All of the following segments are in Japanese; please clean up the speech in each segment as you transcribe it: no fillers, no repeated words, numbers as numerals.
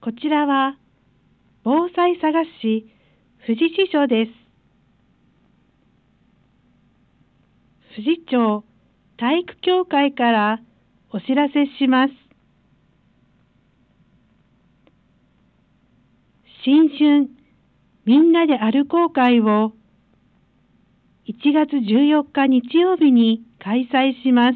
こちらは防災佐賀市富士支所です。富士町体育協会からお知らせします。新春みんなで歩こう会を1月14日日曜日に開催します。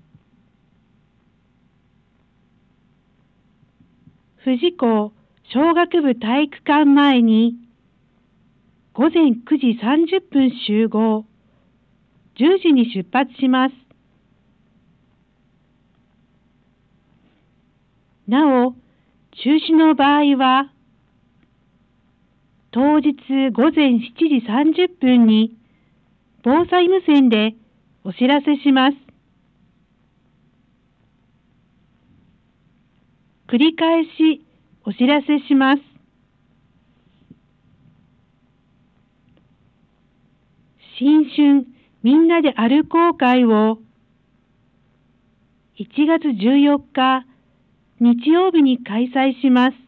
富士校小学部体育館前に午前9時30分集合、10時に出発します。なお、中止の場合は、当日午前7時30分に防災無線でお知らせします。繰り返しお知らせします。新春みんなで歩こう会を1月14日日曜日に開催します。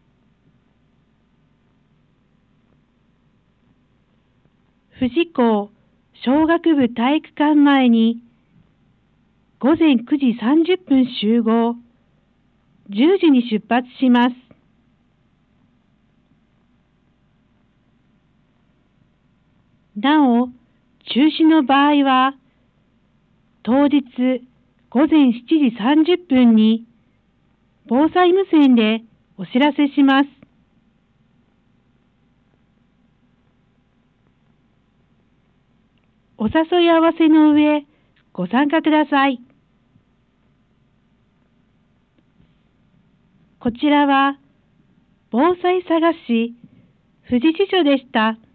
富士校小学部体育館前に午前9時30分集合、10時に出発します。なお、中止の場合は、当日午前7時30分に防災無線でお知らせします。お誘い合わせの上、ご参加ください。こちらは防災佐賀市富士支所でした。